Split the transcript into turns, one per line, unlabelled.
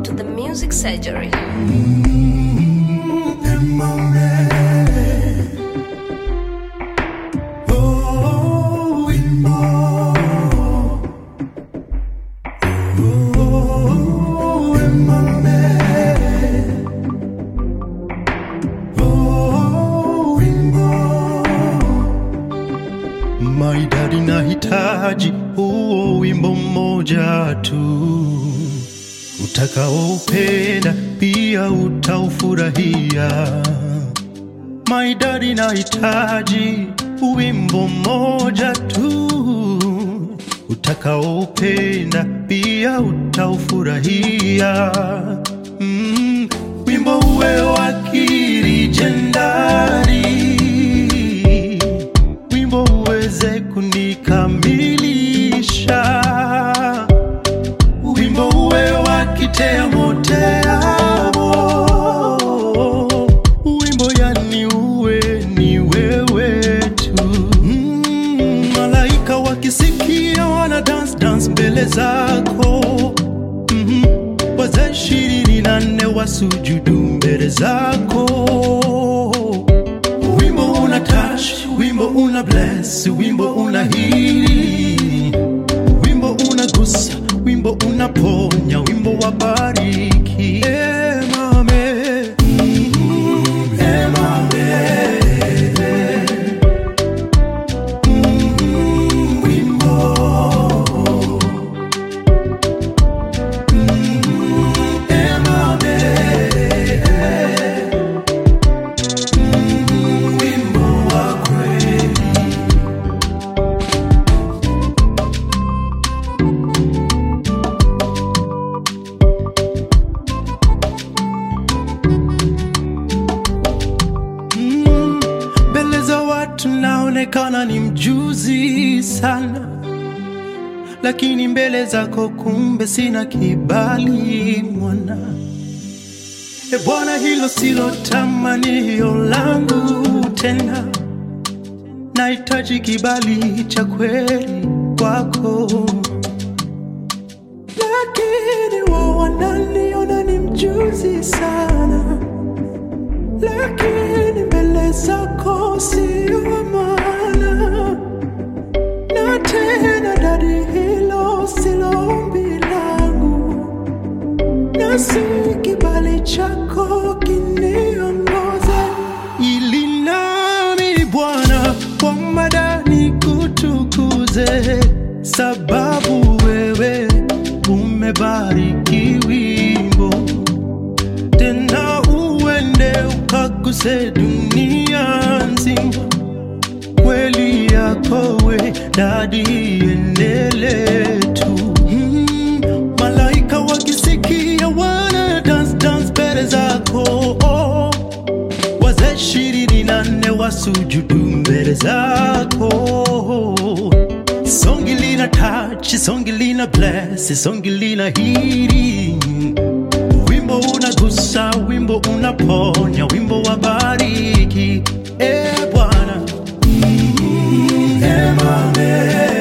to the music surgery.
Maidadi nahitaji huo wimbo mmoja tu, utakaoupenda pia utaufurahia. Maidadi nahitaji wimbo mmoja tu, utakaoupenda pia utaufurahia. Wimbo uwe wa kilijendari, wimbo uweze kunikamilisha, wimbo uwe wa kitemo teamo, wimbo yani uwe ni wewe tu. Malaika wakisikia wana dance mbele zako, wazee 24 wasujudu mbele zako. Wimbo una touch, wimbo una bless, wimbo una heal, wimbo unagusa, wimbo unaponya, wimbo wabariki. Mame, mame, wimbo, mame, wimbo wa kweli. Mbele za watu naonekana ni mjuzi sana, lakini mbele zako kumbe sina kibali mwana. Bwana, hilo silo tamanio langu tena, nahitaji kibali cha kweli kwako. Lakini wao wananiona ni mjuzi sana, lakini mbele zako sio maana. Na tena dadi, hilo silo ombi langu, na si kibali chako kiniongoze, ili nami Bwana kwa madani kutukuze, sababu wewe umebariki wimbo. Tena uende ukaguse dunia nzima, kweli yako we dadi enele tu. Malaika wakisikia wana dance mbele zako, wazee 24 wasujudu mbele zako. Songi lina touch, songi lina bless, songi lina healing, wimbo unagusa, wimbo unaponya, wimbo wabariki. Bwana, mame.